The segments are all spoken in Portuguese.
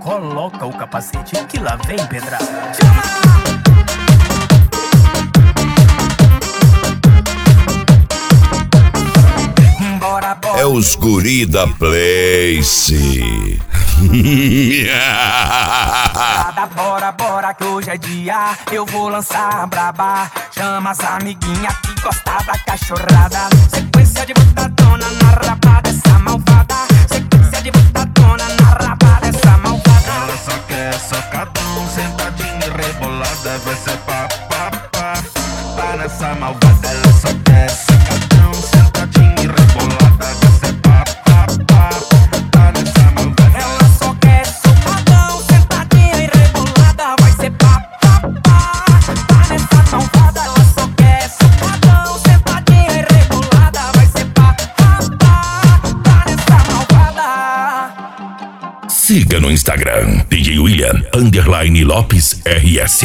coloca o capacete que lá vem pedrada. É os guri da Place. Bora, bora que hoje é dia, eu vou lançar a braba. Chama as amiguinhas que gosta da cachorrada. Sequência de botadona na raba dessa malvada. Sequência de botadona na raba dessa malvada. Ela só quer socadão, sentadinha e rebolada. Vai ser pá, pá, pá. Pá nessa malvada. Ela só quer socadão, sentadinha e rebolada. Vai ser pá, pá, pá. Pá nessa malvada. Ela só quer socadão, sentadinha e rebolada. Vai ser pá, pá, pá. Pá nessa malvada. Ela só quer socadão, sentadinha e rebolada. Vai ser pá, pá, pá. Pá nessa malvada. Siga no Instagram DJ William _Lopes RS.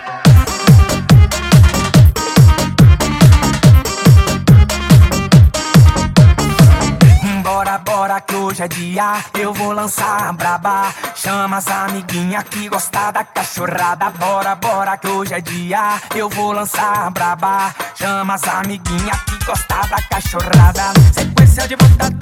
Bora, bora que hoje é dia, eu vou lançar a braba. Chama as amiguinhas que gosta da cachorrada. Bora, bora que hoje é dia, eu vou lançar a braba. Chama as amiguinhas que gosta da cachorrada. Sequência de botadona